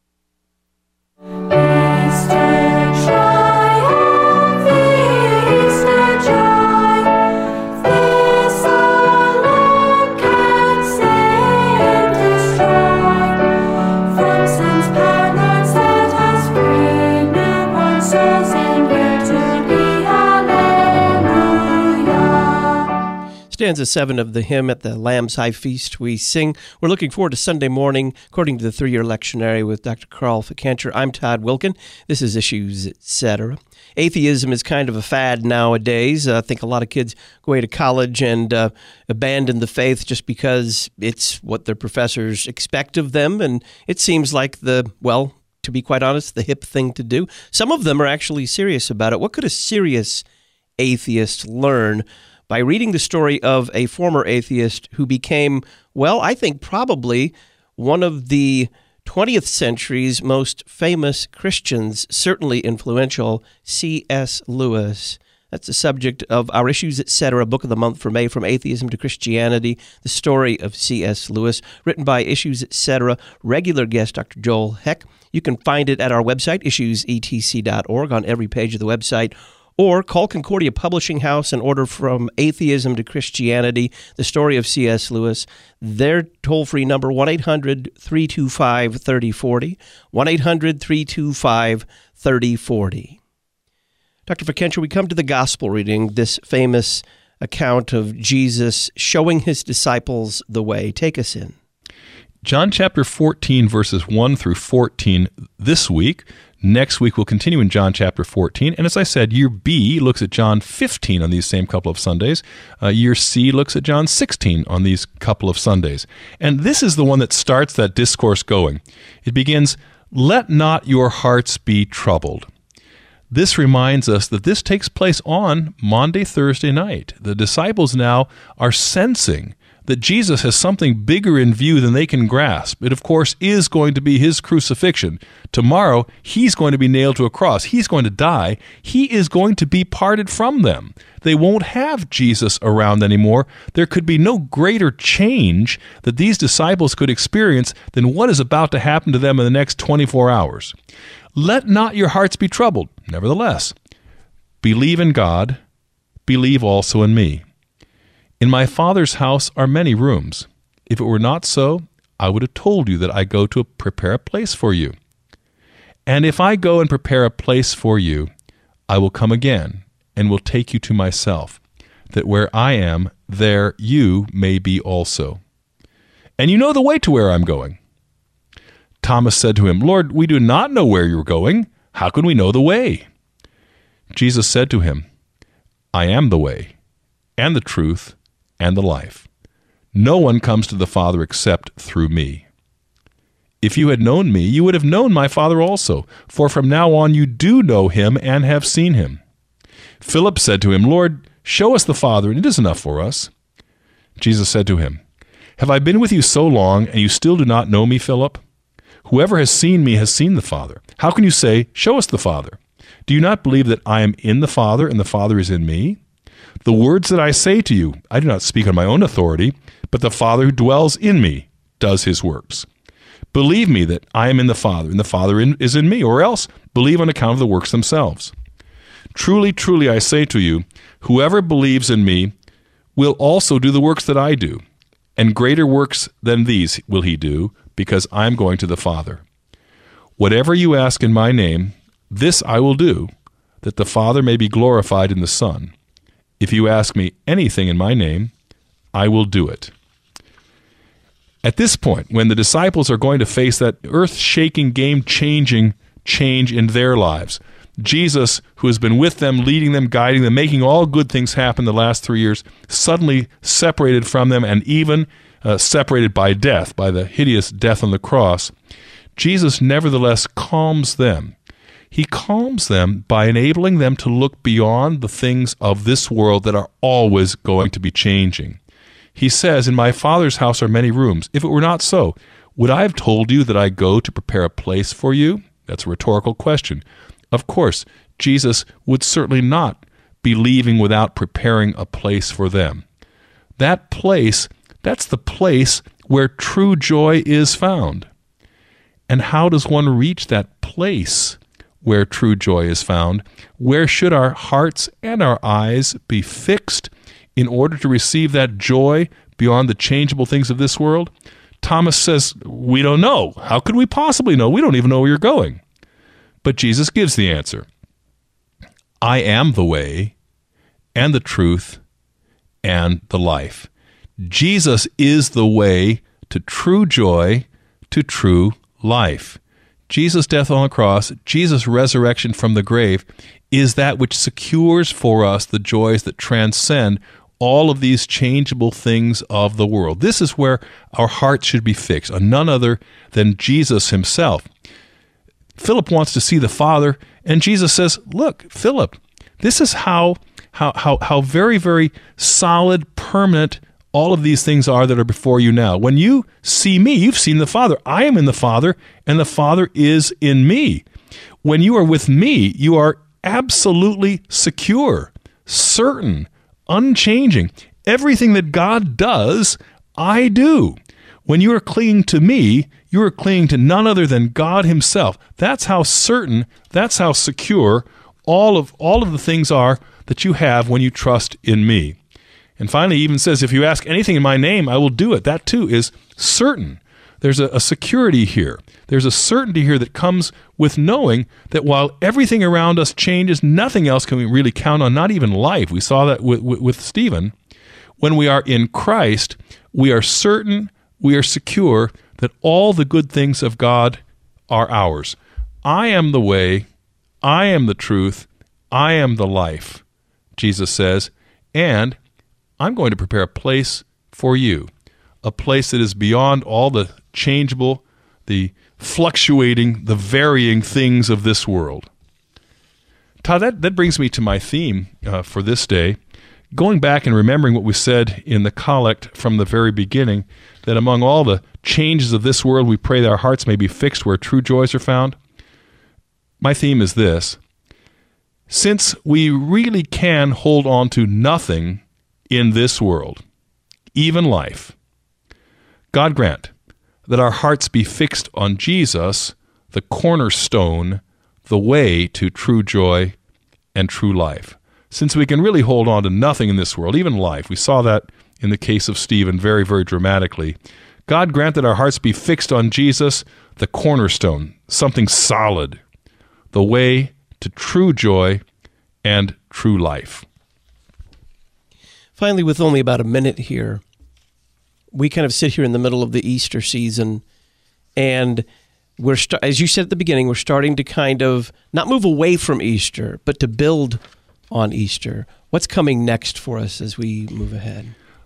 Stanza 7 of the hymn At the Lamb's High Feast we sing. We're looking forward to Sunday morning, according to the 3-year lectionary with Dr. Carl Ficancher. I'm Todd Wilkin. This is Issues, Etc. Atheism is kind of a fad nowadays. I think a lot of kids go away to college and abandon the faith just because it's what their professors expect of them, and it seems like to be quite honest, the hip thing to do. Some of them are actually serious about it. What could a serious atheist learn by reading the story of a former atheist who became, I think probably one of the 20th century's most famous Christians, certainly influential, C.S. Lewis. That's the subject of our Issues, Etc. Book of the Month for May, From Atheism to Christianity, the story of C.S. Lewis, written by Issues, Etc. regular guest Dr. Joel Heck. You can find it at our website, issuesetc.org, on every page of the website, or call Concordia Publishing House and order From Atheism to Christianity, the story of C.S. Lewis. Their toll-free number, 1-800-325-3040, 1-800-325-3040. Dr. Ficancher, we come to the gospel reading, this famous account of Jesus showing his disciples the way. Take us in. John chapter 14, verses 1 through 14 this week. Next week, we'll continue in John chapter 14. And as I said, Year B looks at John 15 on these same couple of Sundays. Year C looks at John 16 on these couple of Sundays. And this is the one that starts that discourse going. It begins, "Let not your hearts be troubled." This reminds us that this takes place on Maundy, Thursday night. The disciples now are sensing that Jesus has something bigger in view than they can grasp. It, of course, is going to be his crucifixion. Tomorrow, he's going to be nailed to a cross. He's going to die. He is going to be parted from them. They won't have Jesus around anymore. There could be no greater change that these disciples could experience than what is about to happen to them in the next 24 hours. Let not your hearts be troubled. Nevertheless, believe in God, believe also in me. In my Father's house are many rooms. If it were not so, I would have told you that I go to prepare a place for you. And if I go and prepare a place for you, I will come again and will take you to myself, that where I am, there you may be also. And you know the way to where I'm going. Thomas said to him, Lord, we do not know where you're going. How can we know the way? Jesus said to him, I am the way, and the truth, and the life. No one comes to the Father except through me. If you had known me, you would have known my Father also. For from now on you do know him and have seen him. Philip said to him, Lord, show us the Father, and it is enough for us. Jesus said to him, Have I been with you so long, and you still do not know me, Philip? Whoever has seen me has seen the Father. How can you say, Show us the Father? Do you not believe that I am in the Father, and the Father is in me? The words that I say to you, I do not speak on my own authority, but the Father who dwells in me does his works. Believe me that I am in the Father, and the Father is in me, or else believe on account of the works themselves. Truly, truly, I say to you, whoever believes in me will also do the works that I do, and greater works than these will he do, because I am going to the Father. Whatever you ask in my name, this I will do, that the Father may be glorified in the Son. If you ask me anything in my name, I will do it. At this point, when the disciples are going to face that earth-shaking, game-changing change in their lives, Jesus, who has been with them, leading them, guiding them, making all good things happen the last 3 years, suddenly separated from them and even separated by death, by the hideous death on the cross, Jesus nevertheless calms them. He calms them by enabling them to look beyond the things of this world that are always going to be changing. He says, In my Father's house are many rooms. If it were not so, would I have told you that I go to prepare a place for you? That's a rhetorical question. Of course, Jesus would certainly not be leaving without preparing a place for them. That place, that's the place where true joy is found. And how does one reach that place where true joy is found? Where should our hearts and our eyes be fixed in order to receive that joy beyond the changeable things of this world? Thomas says, we don't know. How could we possibly know? We don't even know where you're going. But Jesus gives the answer. I am the way and the truth and the life. Jesus is the way to true joy, to true life. Jesus' death on the cross, Jesus' resurrection from the grave, is that which secures for us the joys that transcend all of these changeable things of the world. This is where our hearts should be fixed on none other than Jesus himself. Philip wants to see the Father, and Jesus says, look, Philip, this is how very, very solid, permanent all of these things are that are before you now. When you see me, you've seen the Father. I am in the Father, and the Father is in me. When you are with me, you are absolutely secure, certain, unchanging. Everything that God does, I do. When you are clinging to me, you are clinging to none other than God himself. That's how certain, that's how secure all of the things are that you have when you trust in me. And finally, he even says, if you ask anything in my name, I will do it. That too is certain. There's a security here. There's a certainty here that comes with knowing that while everything around us changes, nothing else can we really count on, not even life. We saw that with Stephen. When we are in Christ, we are certain, we are secure that all the good things of God are ours. I am the way, I am the truth, I am the life, Jesus says, and I'm going to prepare a place for you, a place that is beyond all the changeable, the fluctuating, the varying things of this world. Todd, that brings me to my theme for this day, going back and remembering what we said in the collect from the very beginning, that among all the changes of this world, we pray that our hearts may be fixed where true joys are found. My theme is this: since we really can hold on to nothing in this world, even life, God grant that our hearts be fixed on Jesus, the cornerstone, the way to true joy and true life. Since we can really hold on to nothing in this world, even life, we saw that in the case of Stephen very, very dramatically. God grant that our hearts be fixed on Jesus, the cornerstone, something solid, the way to true joy and true life. Finally, with only about a minute here, we kind of sit here in the middle of the Easter season, and we're, as you said at the beginning, we're starting to kind of not move away from Easter, but to build on Easter. What's coming next for us as we move ahead?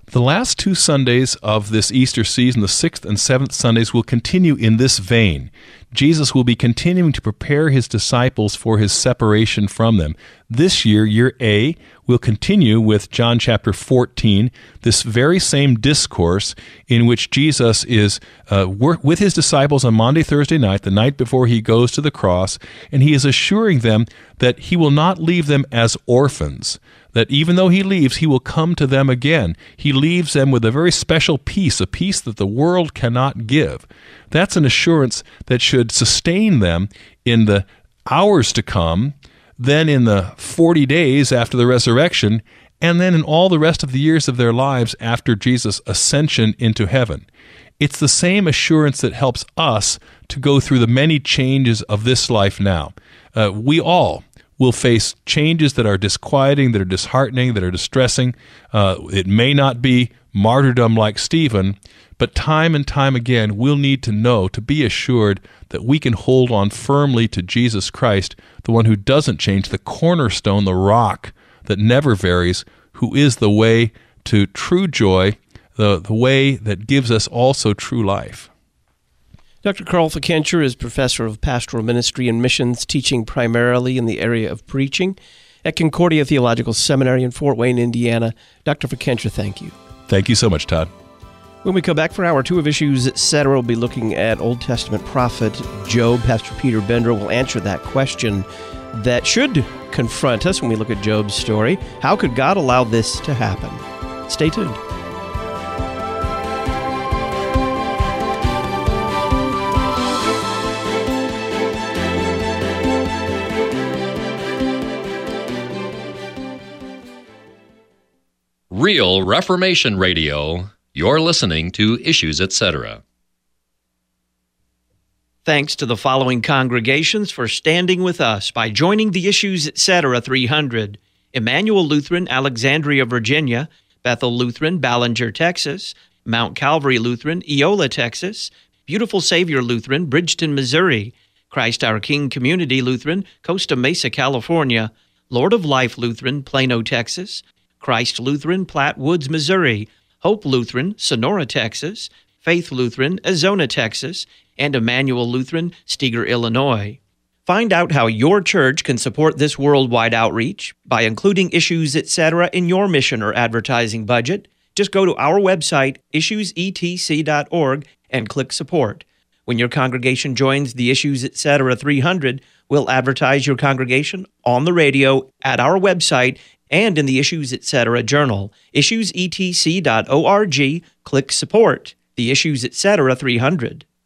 The last 2 Sundays of this Easter season, the 6th and 7th Sundays, will continue in this vein. Jesus will be continuing to prepare his disciples for his separation from them. This year, year A, will continue with John chapter 14, this very same discourse in which Jesus is with his disciples on Maundy, Thursday night, the night before he goes to the cross, and he is assuring them that he will not leave them as orphans, that even though he leaves, he will come to them again. He leaves them with a very special peace, a peace that the world cannot give. That's an assurance that should sustain them in the hours to come, then in the 40 days after the resurrection, and then in all the rest of the years of their lives after Jesus' ascension into heaven. It's the same assurance that helps us to go through the many changes of this life now. We all will face changes that are disquieting, that are disheartening, that are distressing. It may not be martyrdom like Stephen, but time and time again, we'll need to know, to be assured that we can hold on firmly to Jesus Christ, the one who doesn't change, the cornerstone, the rock that never varies, who is the way to true joy, the way that gives us also true life. Dr. Carl Fickenscher is professor of pastoral ministry and missions, teaching primarily in the area of preaching at Concordia Theological Seminary in Fort Wayne, Indiana. Dr. Fickenscher, thank you. Thank you so much, Todd. When we come back for Hour 2 of Issues, Etc., we'll be looking at Old Testament prophet Job. Pastor Peter Bender will answer that question that should confront us when we look at Job's story. How could God allow this to happen? Stay tuned. Real Reformation Radio. You're listening to Issues, Etc. Thanks to the following congregations for standing with us by joining the Issues, Etc. 300. Emmanuel Lutheran, Alexandria, Virginia; Bethel Lutheran, Ballinger, Texas; Mount Calvary Lutheran, Eola, Texas; Beautiful Savior Lutheran, Bridgeton, Missouri; Christ Our King Community Lutheran, Costa Mesa, California; Lord of Life Lutheran, Plano, Texas; Christ Lutheran, Platte Woods, Missouri; Hope Lutheran, Sonora, Texas; Faith Lutheran, Azona, Texas; and Emmanuel Lutheran, Steger, Illinois. Find out how your church can support this worldwide outreach by including Issues, Etc. in your mission or advertising budget. Just go to our website, issuesetc.org, and click Support. When your congregation joins the Issues, Etc. 300, we'll advertise your congregation on the radio, at our website, and in the Issues, Etc. journal. Issuesetc.org, click Support. The Issues, Etc. 300.